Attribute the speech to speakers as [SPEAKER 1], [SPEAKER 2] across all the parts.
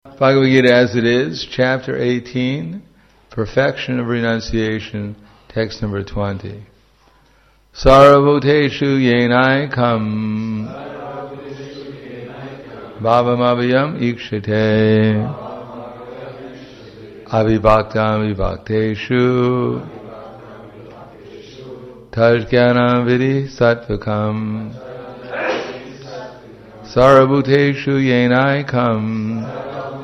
[SPEAKER 1] Bhagavad Gita as it is, chapter 18, Perfection of Renunciation, text number 20. Sarvabhuteshu yenaikam bhavamabhyam ikshate avibhaktam vibhakteshu tajjnanam vidhi sattvakam Sarvabhuteshu yenaikam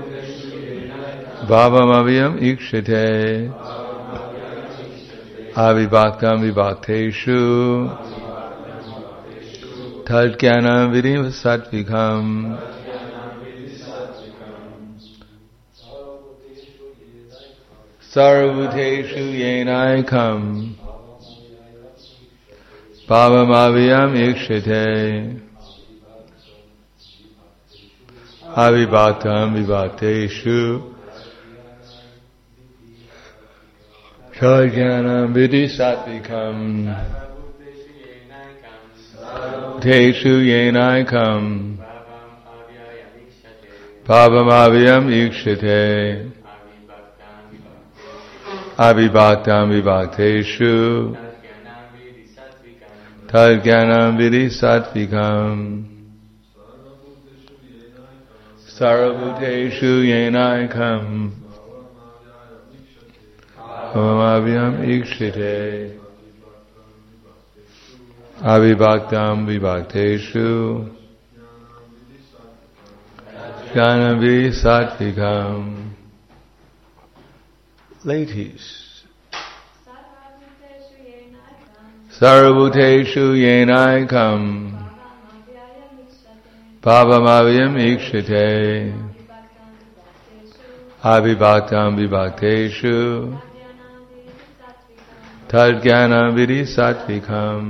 [SPEAKER 1] Bhavamabhyam ikshate avibhaktam vibhakteshu tajjnanam vidhi sattvikam. Sarvabhuteshu yenaikam bhavamabhyam ikshate avibhaktam vibhakteshu tajjnanam vidhi sattvikam. Teshu yenaikam bhavamabhyam ikshate avibhaktam vibhakteshu tajjnanam vidhi sattvikam. Sarvabhuteshu yenaikam bhavamabhyam ikshate avibhaktam vibhakteshu tajjnanam vidhi sattvikam. Ladies. Sarvabhuteshu yenaikam bhavamabhyam ikshate avibhaktam vibhakteshu tajjnanam vidhi sattvikam.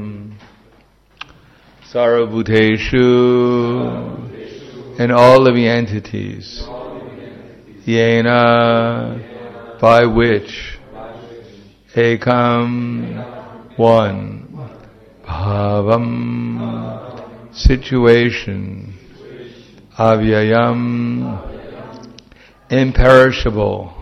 [SPEAKER 1] Sarvabhuteshu, and all living entities, yena, by which, ekam, one, bhavam, situation, avyayam, imperishable,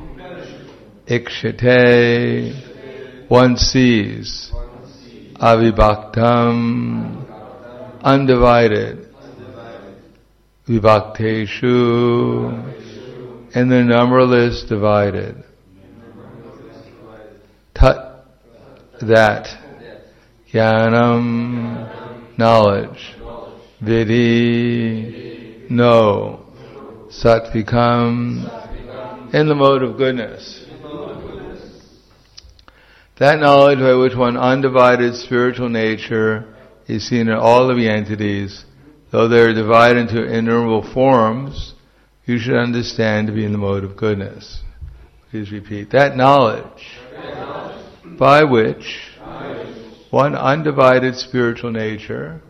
[SPEAKER 1] ikshate, one sees, avibhaktam, undivided, vibhakteshu, and the numberless divided. Tat, that, jnanam, knowledge, vidhi, know, sattvikam, in the mode of goodness. That knowledge by which one undivided spiritual nature is seen in all living entities, though they are divided into innumerable forms, you should understand to be in the mode of goodness. Please repeat. That knowledge by which one undivided spiritual nature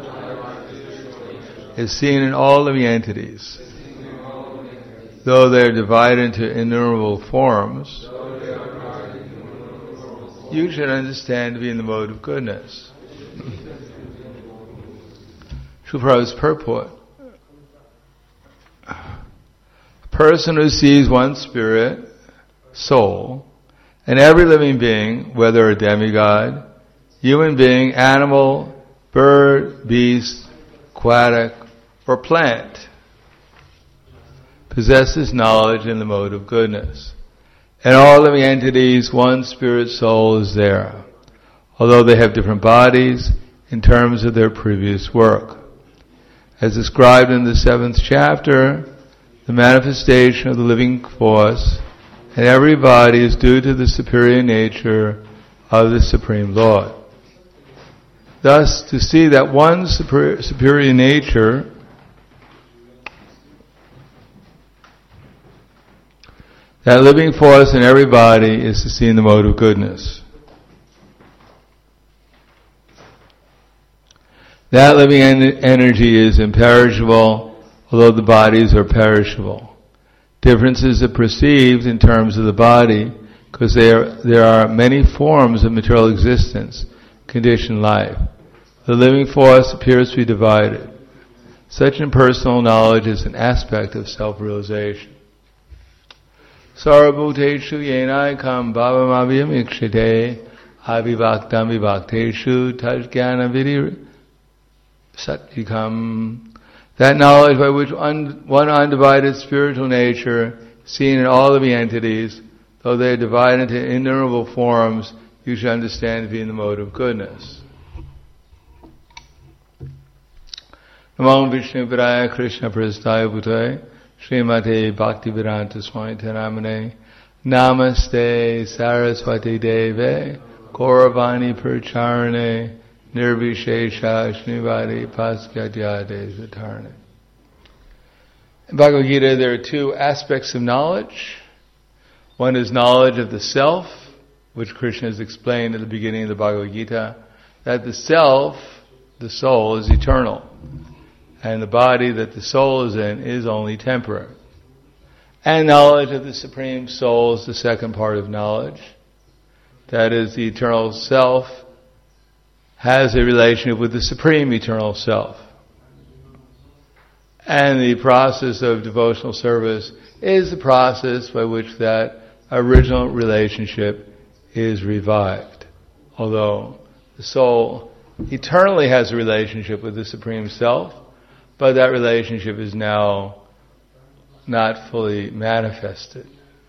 [SPEAKER 1] is seen in all living entities, though they are divided into innumerable forms, you should understand to be in the mode of goodness. Srila Prabhupada's purport. A person who sees one spirit, soul, and every living being, whether a demigod, human being, animal, bird, beast, aquatic, or plant, possesses knowledge in the mode of goodness. In all living entities, one spirit soul is there, although they have different bodies in terms of their previous work. As described in the 7th chapter, the manifestation of the living force in every body is due to the superior nature of the Supreme Lord. Thus, to see that one superior nature that living force in every body is to see in the mode of goodness. That living energy is imperishable, although the bodies are perishable. Differences are perceived in terms of the body because there are many forms of material existence, conditioned life. The living force appears to be divided. Such impersonal knowledge is an aspect of self-realization. Sarvabhuteshu yenaikam bhavamabhyam ikshite avivaktam vivakteshu tajjnana vidhi satyikam. That knowledge by which one undivided spiritual nature, seen in all living entities, though they are divided into innumerable forms, you should understand to be in the mode of goodness. Namo Vishnu Padaya Krishna Prasthaya Bhutaya Srimate Bhaktivedanta Swami Taramane Namaste Saraswati Deve Gauravani Purcharane Nirvishesha Shnivadi Paskadyade Satarne. In Bhagavad Gita there are two aspects of knowledge. One is knowledge of the self, which Krishna has explained at the beginning of the Bhagavad Gita, that the self, the soul, is eternal, and the body that the soul is in is only temporary. And knowledge of the Supreme Soul is the second part of knowledge. That is, the eternal self has a relationship with the Supreme Eternal Self. And the process of devotional service is the process by which that original relationship is revived. Although the soul eternally has a relationship with the Supreme Self, but that relationship is now not fully manifested.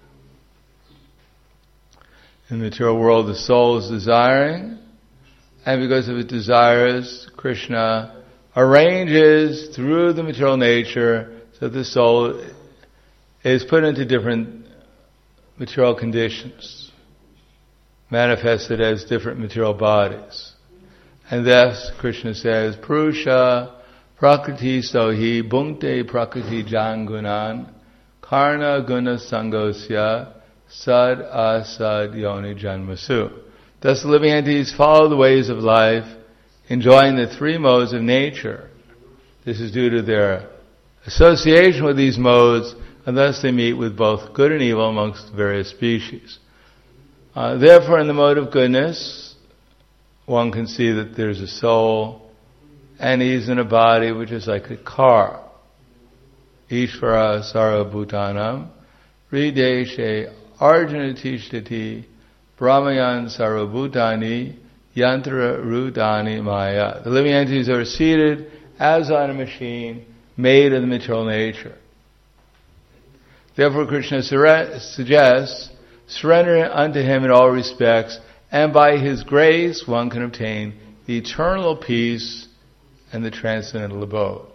[SPEAKER 1] In the material world, the soul is desiring, and because of its desires, Krishna arranges through the material nature so the soul is put into different material conditions, manifested as different material bodies. And thus, Krishna says, Purusha Prakriti Sohi Bhunkte Prakriti Jangunan Karna Guna Sangosya Sad Asad Yoni Janmasu. Thus the living entities follow the ways of life, enjoying the three modes of nature. This is due to their association with these modes, and thus they meet with both good and evil amongst various species. Therefore, in the mode of goodness, one can see that there's a soul, and he's in a body which is like a car. Ishvara Sarvabhutanam Rideshe Arjuna Tishtati Brahmayan Sarvabhutani Yantra Rudani Maya. The living entities are seated as on a machine made of the material nature. Therefore Krishna suggests surrender unto him in all respects, and by his grace one can obtain the eternal peace and the transcendental abode.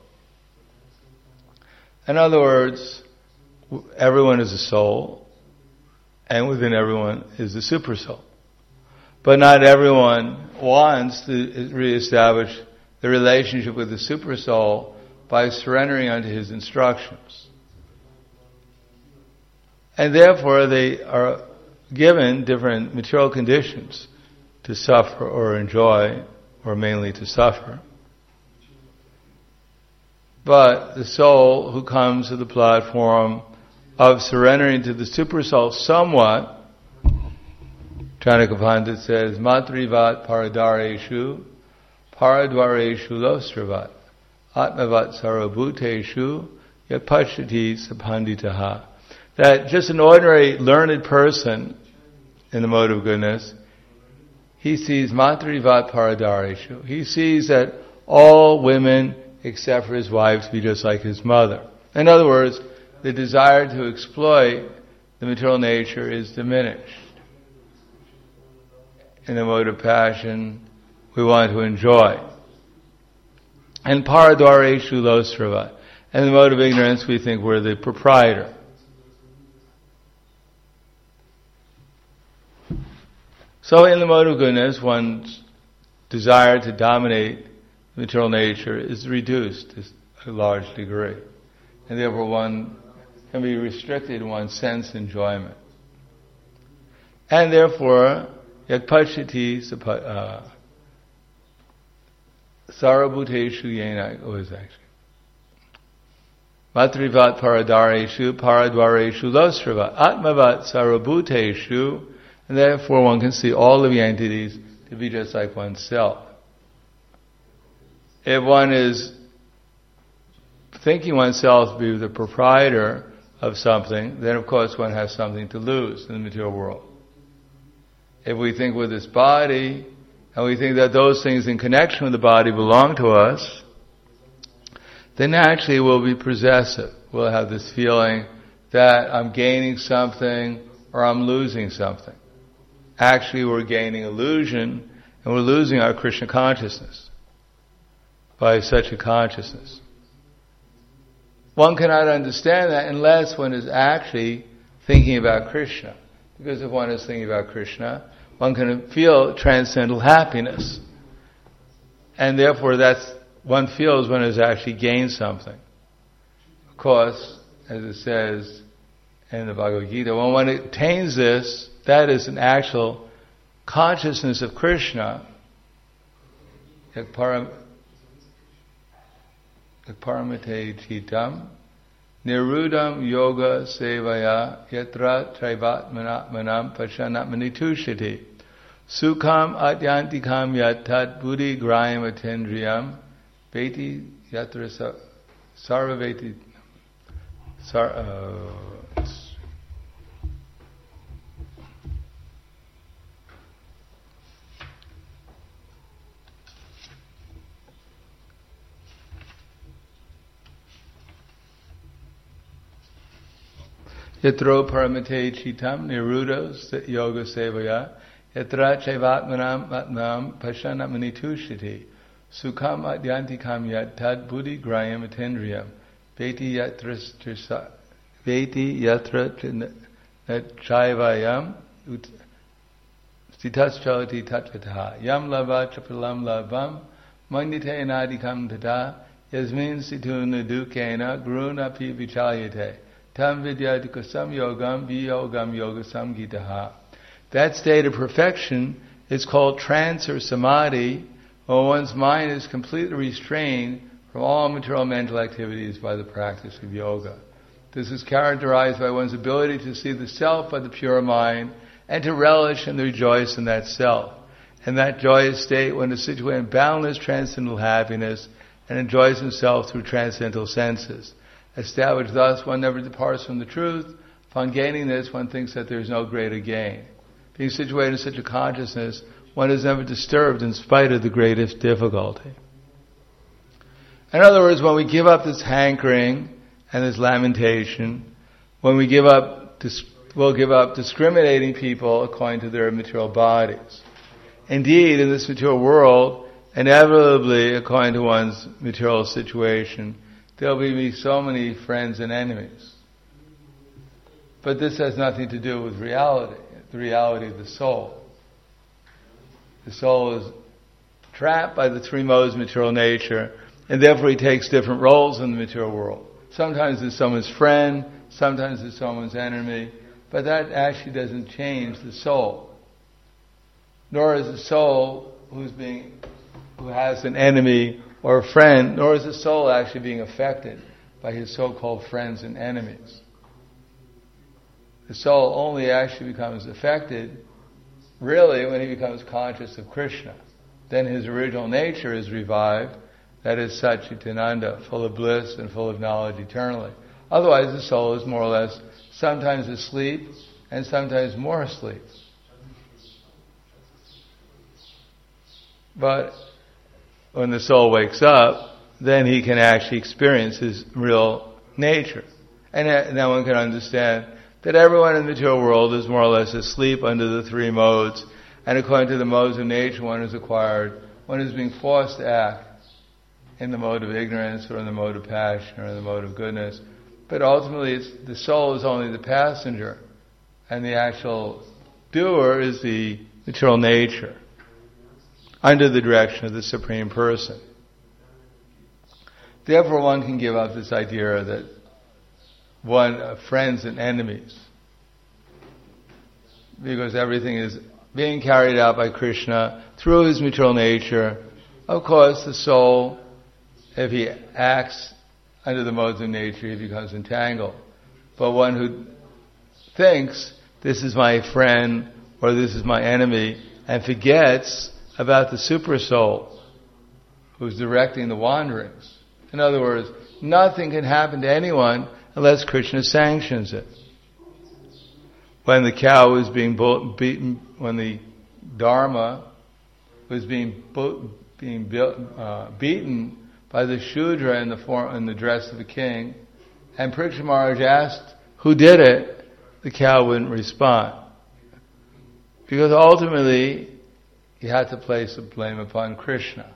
[SPEAKER 1] In other words, everyone is a soul, and within everyone is the super soul. But not everyone wants to reestablish the relationship with the super soul by surrendering unto his instructions. And therefore they are given different material conditions to suffer or enjoy, or mainly to suffer. But the soul who comes to the platform of surrendering to the super soul somewhat, Chanaka Pandit says, Matrivat paradareshu, paradvareshu lostravat, atmavat sarvabhuteshu, yapashati sapanditaha. That just an ordinary learned person in the mode of goodness, he sees Matrivat paradareshu. He sees that all women except for his wife to be just like his mother. In other words, the desire to exploit the material nature is diminished. In the mode of passion, we want to enjoy. And paradvareshu lostravat. In the mode of ignorance, we think we're the proprietor. So in the mode of goodness, one's desire to dominate material nature is reduced to a large degree. And therefore one can be restricted in one's sense enjoyment. And therefore, yakpachati sarvabhuteshu yena, what is actually? Matrivat paradareshu paradvareshu lostrava atmavat sarvabhuteshu, and therefore one can see all living entities to be just like oneself. If one is thinking oneself to be the proprietor of something, then of course one has something to lose in the material world. If we think with this body, and we think that those things in connection with the body belong to us, then naturally we'll be possessive. We'll have this feeling that I'm gaining something or I'm losing something. Actually, we're gaining illusion and we're losing our Krishna consciousness by such a consciousness. One cannot understand that unless one is actually thinking about Krishna. Because if one is thinking about Krishna, one can feel transcendental happiness. And therefore one feels one has actually gained something. Of course, as it says in the Bhagavad Gita, when one attains this, that is an actual consciousness of Krishna. Paramate chitam nirudam yoga sevaya yatra traivatmanatmanam pashanatmani tushati sukham adyantikam yatat buddhi grayam atendriyam veti yatra sarvaveti Yatro paramate chitam nirudos yoga sevaya yatra chaivatmanam matnam pashanamani tushati sukham adyantikam yat buddhi grayam atendriyam veti yatra chaivayam stitas chalati tatvataha yam lava chapalam lavam mandite anadikam tata yasmin situna dukena guruna pi vichalyate tam vidyadikasam yogam viyogam yoga samgitaha. That state of perfection is called trance or samadhi, when one's mind is completely restrained from all material mental activities by the practice of yoga. This is characterized by one's ability to see the self by the pure mind and to relish and rejoice in that self. In that joyous state, one is situated in boundless transcendental happiness and enjoys himself through transcendental senses. Established thus, one never departs from the truth. Upon gaining this, one thinks that there is no greater gain. Being situated in such a consciousness, one is never disturbed in spite of the greatest difficulty. In other words, when we give up this hankering and this lamentation, when we we'll give up discriminating people according to their material bodies. Indeed, in this material world, inevitably, according to one's material situation, there will be so many friends and enemies. But this has nothing to do with reality, the reality of the soul. The soul is trapped by the three modes of material nature, and therefore he takes different roles in the material world. Sometimes it's someone's friend, sometimes it's someone's enemy, but that actually doesn't change the soul. Nor is the soul who has an enemy or a friend, nor is the soul actually being affected by his so-called friends and enemies. The soul only actually becomes affected really when he becomes conscious of Krishna. Then his original nature is revived, that is Satchitananda, full of bliss and full of knowledge eternally. Otherwise the soul is more or less sometimes asleep and sometimes more asleep. But when the soul wakes up, then he can actually experience his real nature. And now one can understand that everyone in the material world is more or less asleep under the three modes, and according to the modes of nature one is acquired, one is being forced to act in the mode of ignorance or in the mode of passion or in the mode of goodness. But ultimately the soul is only the passenger, and the actual doer is the material nature, under the direction of the Supreme Person. Therefore one can give up this idea that friends and enemies, because everything is being carried out by Krishna through his material nature. Of course the soul, if he acts under the modes of nature, he becomes entangled. But one who thinks, this is my friend or this is my enemy, and forgets about the super soul who's directing the wanderings. In other words, nothing can happen to anyone unless Krishna sanctions it. When the cow was being beaten, when the Dharma was being beaten by the Shudra in the dress of a king, and Parikshit Maharaj asked who did it, the cow wouldn't respond. Because ultimately, he had to place the blame upon Krishna.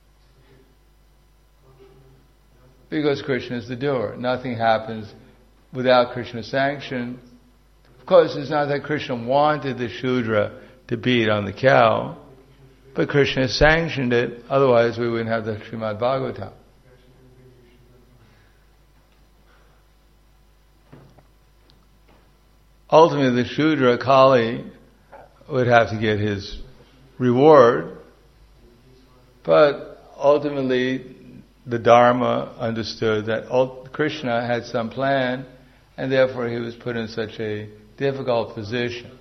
[SPEAKER 1] Because Krishna is the doer. Nothing happens without Krishna's sanction. Of course, it's not that Krishna wanted the Shudra to beat on the cow, but Krishna sanctioned it, otherwise we wouldn't have the Srimad Bhagavatam. Ultimately, the Shudra, Kali, would have to get his reward, but ultimately the Dharma understood that Krishna had some plan, and therefore he was put in such a difficult position.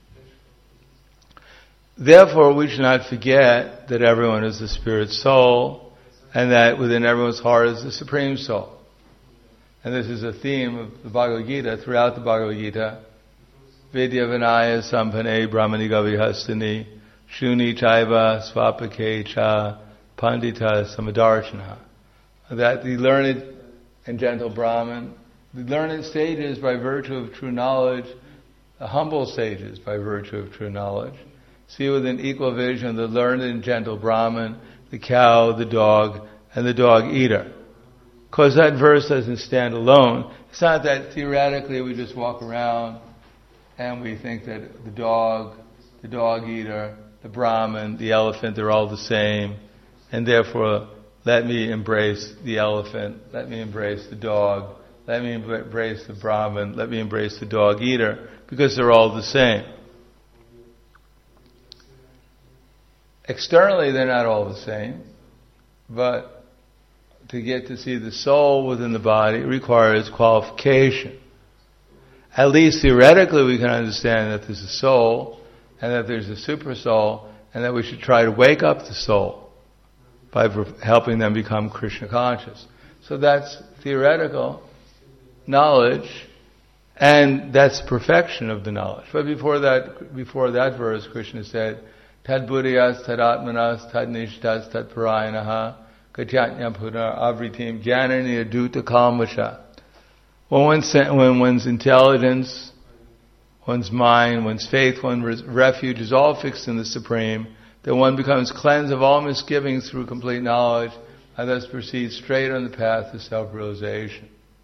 [SPEAKER 1] Therefore, we should not forget that everyone is the spirit soul, and that within everyone's heart is the Supreme Soul. And this is a theme of the Bhagavad Gita, throughout the Bhagavad Gita. Vidya Vinaya Sampane Brahmani Gavihastani Shuni Chaiva Swapake Cha Pandita Samadarshana. That the learned and gentle Brahmin, the learned sages by virtue of true knowledge, the humble sages by virtue of true knowledge, see with an equal vision the learned and gentle Brahmin, the cow, the dog, and the dog eater. Because that verse doesn't stand alone. It's not that theoretically we just walk around and we think that the dog eater, the Brahmin, the elephant, they're all the same, and therefore let me embrace the elephant, let me embrace the dog, let me embrace the Brahmin, let me embrace the dog eater, because they're all the same. Externally, they're not all the same, but to get to see the soul within the body requires qualification. At least theoretically we can understand that there's a soul, and that there's a super soul, and that we should try to wake up the soul by helping them become Krishna conscious. So that's theoretical knowledge, and that's perfection of the knowledge. But before that verse, Krishna said, Tad buddhiyas, tad atmanas, tad nishtas, tad parayanaha, gajatnya punar avritim, jnanani aduta kalmasha. When one's intelligence, one's mind, one's faith, one's refuge is all fixed in the Supreme, then one becomes cleansed of all misgivings through complete knowledge, and thus proceeds straight on the path to self-realization.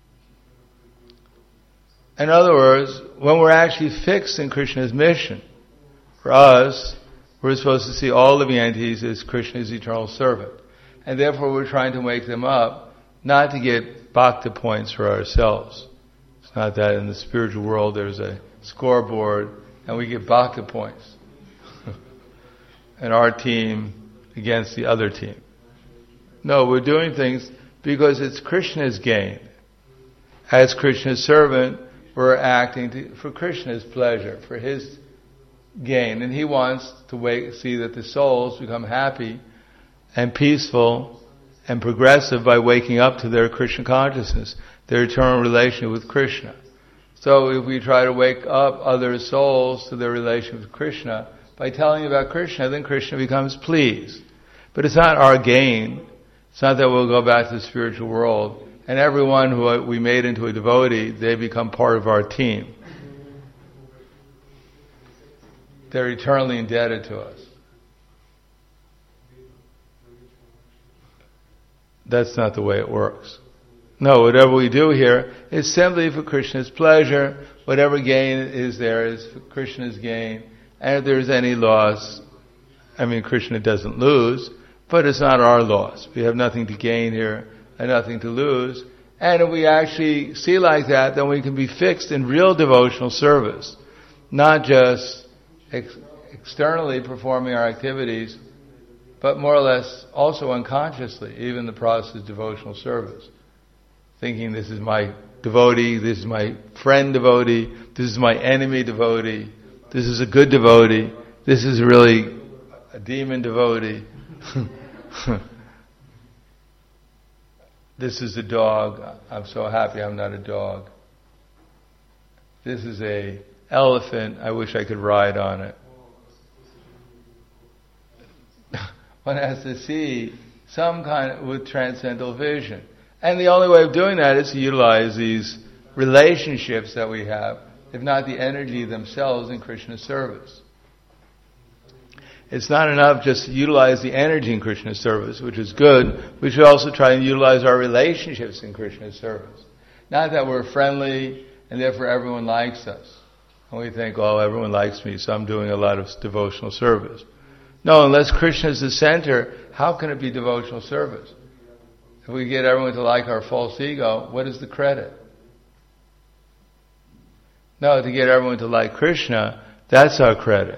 [SPEAKER 1] In other words, when we're actually fixed in Krishna's mission, for us, we're supposed to see all living entities as Krishna's eternal servant. And therefore we're trying to wake them up, not to get bhakti points for ourselves. It's not that in the spiritual world there's a scoreboard and we get bhakti points. And our team against the other team. No, we're doing things because it's Krishna's gain. As Krishna's servant, we're acting for Krishna's pleasure, for His gain. And He wants to see that the souls become happy and peaceful and progressive by waking up to their Krishna consciousness, their eternal relation with Krishna. So if we try to wake up other souls to their relation with Krishna by telling about Krishna, then Krishna becomes pleased. But it's not our gain. It's not that we'll go back to the spiritual world and everyone who we made into a devotee, they become part of our team. They're eternally indebted to us. That's not the way it works. No, whatever we do here is simply for Krishna's pleasure. Whatever gain is there is for Krishna's gain. And if there's any loss, Krishna doesn't lose, but it's not our loss. We have nothing to gain here and nothing to lose. And if we actually see like that, then we can be fixed in real devotional service, not just externally performing our activities, but more or less also unconsciously, even the process of devotional service. Thinking this is my devotee, this is my friend devotee, this is my enemy devotee, this is a good devotee, this is really a demon devotee. This is a dog. I'm so happy I'm not a dog. This is a elephant. I wish I could ride on it. One has to see some kind of, with transcendental vision. And the only way of doing that is to utilize these relationships that we have, if not the energy themselves in Krishna's service. It's not enough just to utilize the energy in Krishna's service, which is good. We should also try and utilize our relationships in Krishna's service. Not that we're friendly and therefore everyone likes us. And we think, oh, everyone likes me, so I'm doing a lot of devotional service. No, unless Krishna is the center, how can it be devotional service? If we get everyone to like our false ego, what is the credit? No, to get everyone to like Krishna, that's our credit.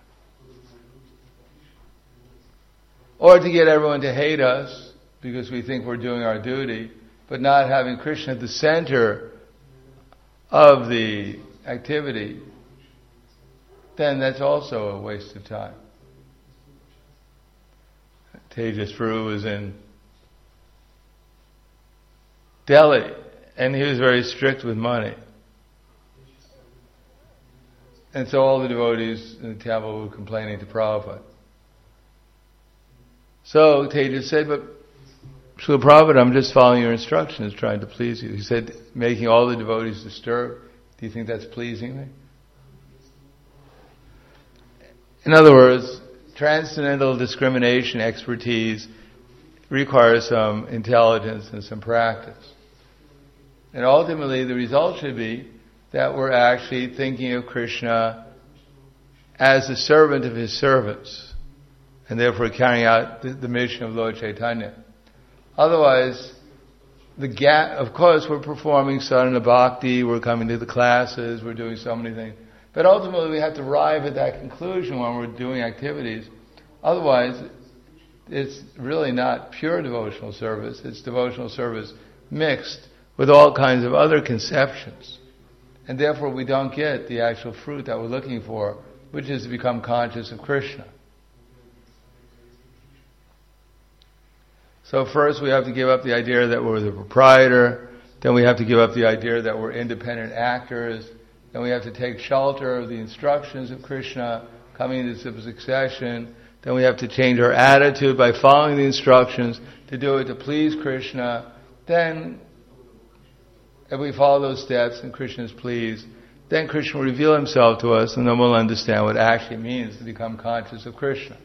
[SPEAKER 1] Or to get everyone to hate us because we think we're doing our duty, but not having Krishna at the center of the activity, then that's also a waste of time. Tejas Prabhu was in Delhi, and he was very strict with money. And so all the devotees in the temple were complaining to Prabhupada. So Tejas said, but Srila Prabhupada, I'm just following your instructions, trying to please you. He said, making all the devotees disturbed, do you think that's pleasing me? In other words, transcendental discrimination expertise requires some intelligence and some practice. And ultimately the result should be that we're actually thinking of Krishna as the servant of his servants, and therefore carrying out the mission of Lord Chaitanya. Otherwise, the gap, of course, we're performing sadhana bhakti, we're coming to the classes, we're doing so many things. But ultimately we have to arrive at that conclusion when we're doing activities. Otherwise, it's really not pure devotional service. It's devotional service mixed with all kinds of other conceptions. And therefore we don't get the actual fruit that we're looking for, which is to become conscious of Krishna. So first we have to give up the idea that we're the proprietor, then we have to give up the idea that we're independent actors, then we have to take shelter of the instructions of Krishna, coming into succession, then we have to change our attitude by following the instructions to do it to please Krishna. Then, if we follow those steps and Krishna is pleased, then Krishna will reveal himself to us, and then we'll understand what it actually means to become conscious of Krishna.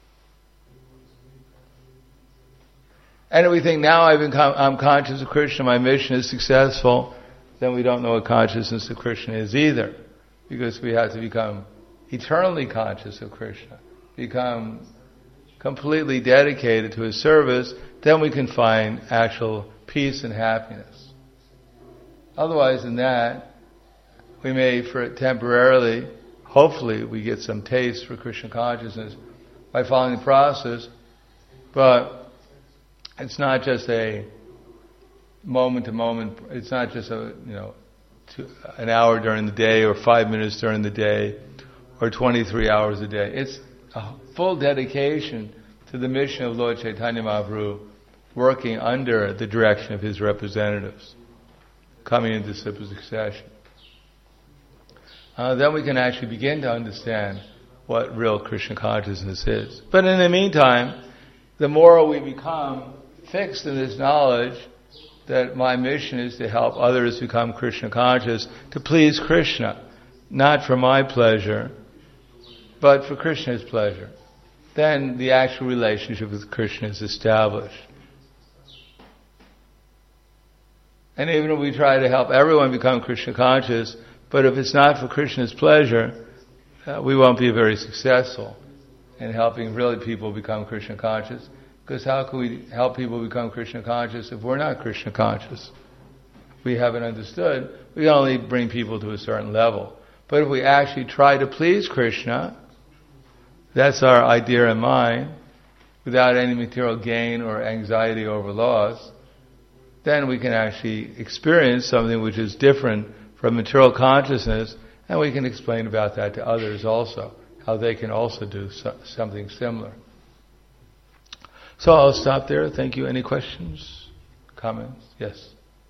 [SPEAKER 1] And if we think now I'm conscious of Krishna, my mission is successful, then we don't know what consciousness of Krishna is either, because we have to become eternally conscious of Krishna, become completely dedicated to his service, then we can find actual peace and happiness. Otherwise than that, we may temporarily, hopefully we get some taste for Krishna consciousness by following the process, but it's not just a moment to moment, it's not just an hour during the day or 5 minutes during the day or 23 hours a day. It's a full dedication to the mission of Lord Chaitanya Mahaprabhu, working under the direction of his representatives, coming into succession. Then we can actually begin to understand what real Krishna consciousness is. But in the meantime, the more we become fixed in this knowledge that my mission is to help others become Krishna conscious, to please Krishna, not for my pleasure, but for Krishna's pleasure, then the actual relationship with Krishna is established. And even if we try to help everyone become Krishna conscious, but if it's not for Krishna's pleasure, we won't be very successful in helping really people become Krishna conscious. Because how can we help people become Krishna conscious if we're not Krishna conscious? We haven't understood. We can only bring people to a certain level. But if we actually try to please Krishna, that's our idea in mind, without any material gain or anxiety over loss, then we can actually experience something which is different from material consciousness, and we can explain about that to others also, how they can also do something similar. So I'll stop there. Thank you. Any questions? comments? Yes.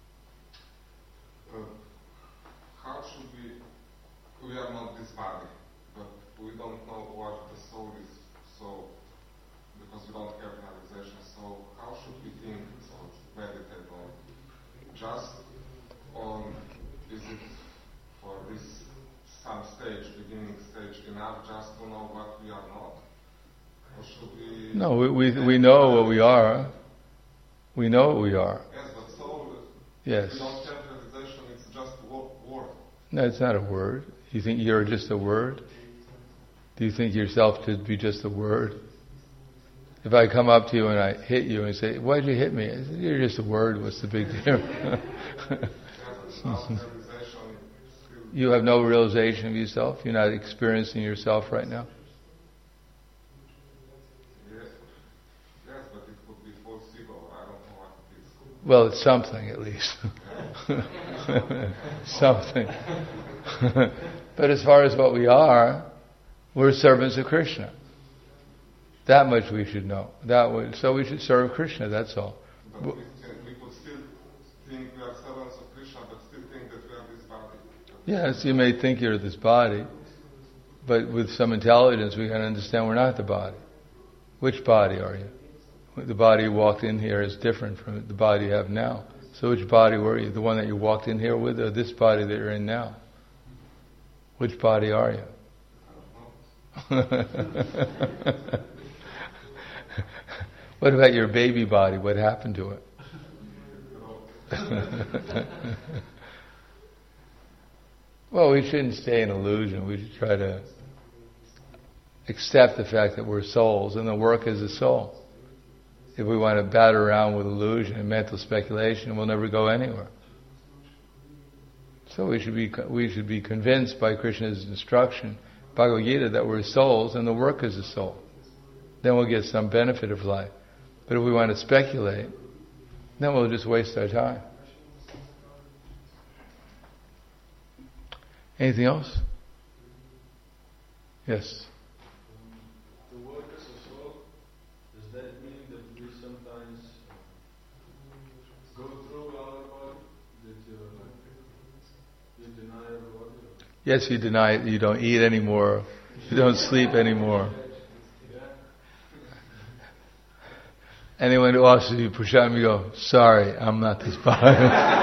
[SPEAKER 2] How should we are not this body, but we don't know what the soul is, so, because we don't have realization, so how should we think or meditate on? Just on, is it for this some stage, beginning stage, enough just to know what we are not? Or should we...
[SPEAKER 1] No, we know what we are. We know what we are.
[SPEAKER 2] Yes, but soul,
[SPEAKER 1] yes.
[SPEAKER 2] We don't have realization, it's just a word.
[SPEAKER 1] No, it's not a word. You think you're just a word? Do you think yourself to be just a word? If I come up to you and I hit you and say, "Why'd you hit me?" I say, "You're just a word. What's the big deal?" You have no realization of yourself? You're not experiencing yourself right now?
[SPEAKER 2] Yes, but it could be false ego. I don't know what it is.
[SPEAKER 1] Well, it's something at least. Something. But as far as what we are, we're servants of Krishna. That much we should know. So we should serve Krishna, that's all.
[SPEAKER 2] But we could still think we are servants of Krishna, but still think that we are this body.
[SPEAKER 1] Yes, you may think you're this body, but with some intelligence we can understand we're not the body. Which body are you? The body you walked in here is different from the body you have now. So which body were you? The one that you walked in here with, or this body that you're in now? Which body are you? What about your baby body? What happened to it? Well, we shouldn't stay in illusion. We should try to accept the fact that we're souls, and the work is a soul. If we want to bat around with illusion and mental speculation, we'll never go anywhere. So we should be convinced by Krishna's instruction, Bhagavad Gita, that we're souls and the work is a soul. Then we'll get some benefit of life. But if we want to speculate, then we'll just waste our time. Anything else? Yes.
[SPEAKER 3] The work as a soul, does that mean that we sometimes go through our body, that you deny our body?
[SPEAKER 1] Yes, you deny it. You don't eat anymore. You don't sleep anymore. Anyone who asks you push-up, you go, "Sorry, I'm not this body."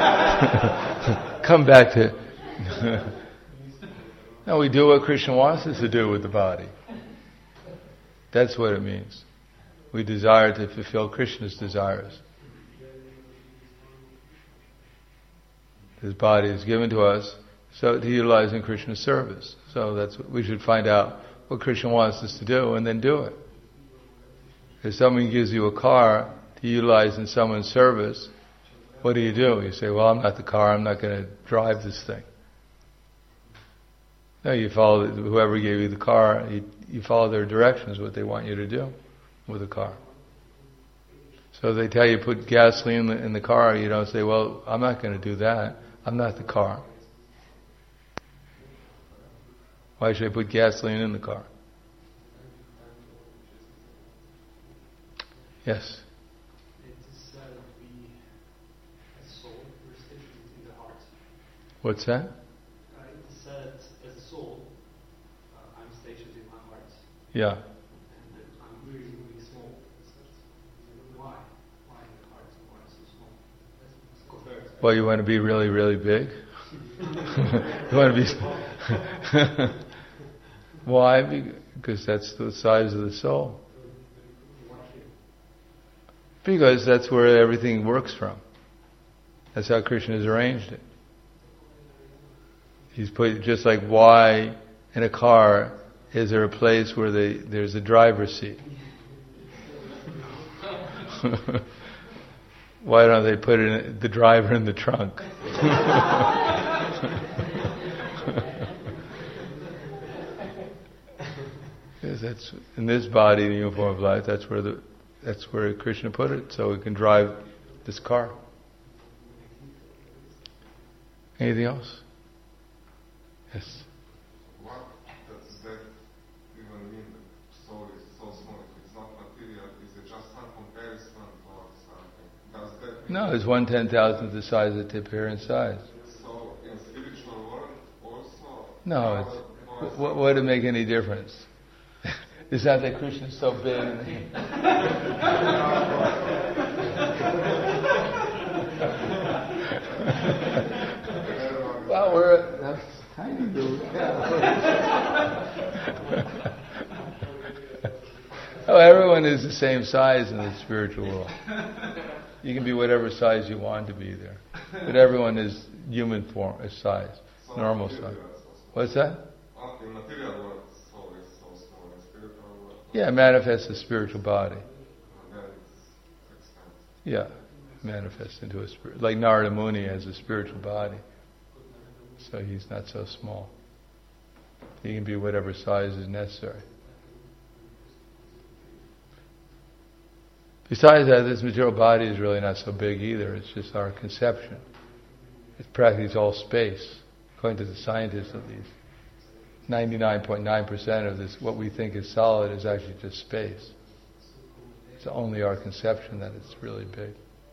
[SPEAKER 1] Come back to... No, we do what Krishna wants us to do with the body. That's what it means. We desire to fulfill Krishna's desires. His body is given to us so to utilize in Krishna's service. So that's what we should find out what Krishna wants us to do and then do it. If someone gives you a car to utilize in someone's service, what do? You say, "Well, I'm not the car, I'm not going to drive this thing." No, you follow whoever gave you the car, you follow their directions, what they want you to do with the car. So if they tell you put gasoline in the car, you don't say, "Well, I'm not going to do that, I'm not the car. Why should I put gasoline in the car?" Yes.
[SPEAKER 4] It is said that we, as a soul, we're stationed in the heart.
[SPEAKER 1] What's that?
[SPEAKER 4] It is said, as a soul, I'm stationed in my heart.
[SPEAKER 1] Yeah.
[SPEAKER 4] And that I'm really, really small. Why? Why in the heart? Why so small? Compared to...
[SPEAKER 1] Well, you want to be really, really big? You want to be... Why? Because that's the size of the soul. Because that's where everything works from. That's how Krishna has arranged it. He's put, just like why in a car is there a place where there's a driver's seat? Why don't they put the driver in the trunk? Because that's in this body, in the uniform of life. That's where Krishna put it, so we can drive this car. Anything else? Yes.
[SPEAKER 2] What does that even mean? The soul is so small. If it's not material, is it just some comparison or something? Does that
[SPEAKER 1] No, it's 1/10,000th the size of the tip here in size.
[SPEAKER 2] So in spiritual world also.
[SPEAKER 1] No, what would it make any difference? It's not that Krishna is so big. Well, we're that's tiny dude. Oh, everyone is the same size in the spiritual world. You can be whatever size you want to be there, but everyone is human form, size, normal size. What's that?
[SPEAKER 2] In material world, soul is so small. In spiritual world,
[SPEAKER 1] Yeah, it manifests a spiritual body.
[SPEAKER 2] then it's extent.
[SPEAKER 1] Yeah, manifests into a spirit. Like Narada Muni has a spiritual body, so he's not so small. He can be whatever size is necessary. Besides that, this material body is really not so big either. It's just our conception. It's practically all space, according to the scientists at least. 99.9% of this, what we think is solid, is actually just space. It's only our conception that it's really big.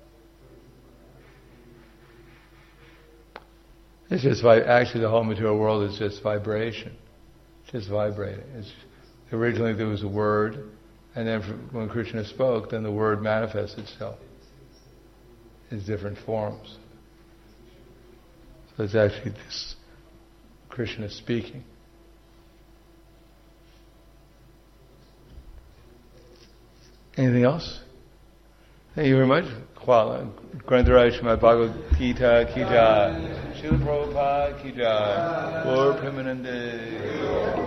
[SPEAKER 1] It's just actually the whole material world is just vibration, just vibrating. Originally there was a word, and then when Krishna spoke, then the word manifests itself in different forms. So it's actually this Krishna speaking. Anything else? Thank you very much. Grantaraj Srimad Bhagavad Gita Ki Jai. Srila Prabhupada Ki Jai. Lord Premanande.